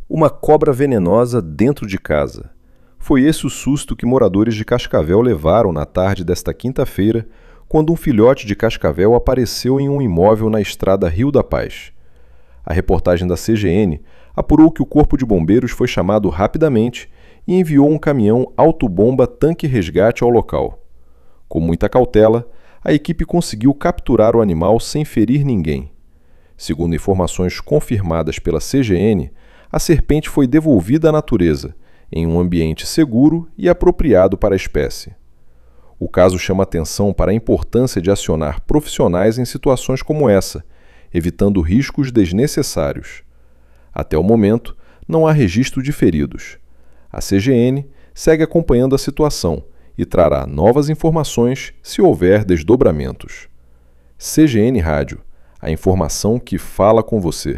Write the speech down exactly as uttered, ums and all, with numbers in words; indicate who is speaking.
Speaker 1: Uma cobra venenosa dentro de casa. Foi esse o susto que moradores de Cascavel levaram na tarde desta quinta-feira, quando um filhote de cascavel apareceu em um imóvel na estrada Rio da Paz. A reportagem da C G N apurou que o Corpo de Bombeiros foi chamado rapidamente e enviou um caminhão autobomba tanque resgate ao local. Com muita cautela, a equipe conseguiu capturar o animal sem ferir ninguém. Segundo informações confirmadas pela C G N, a serpente foi devolvida à natureza, em um ambiente seguro e apropriado para a espécie. O caso chama atenção para a importância de acionar profissionais em situações como essa, evitando riscos desnecessários. Até o momento, não há registro de feridos. A C G N segue acompanhando a situação e trará novas informações se houver desdobramentos. C G N Rádio, a informação que fala com você.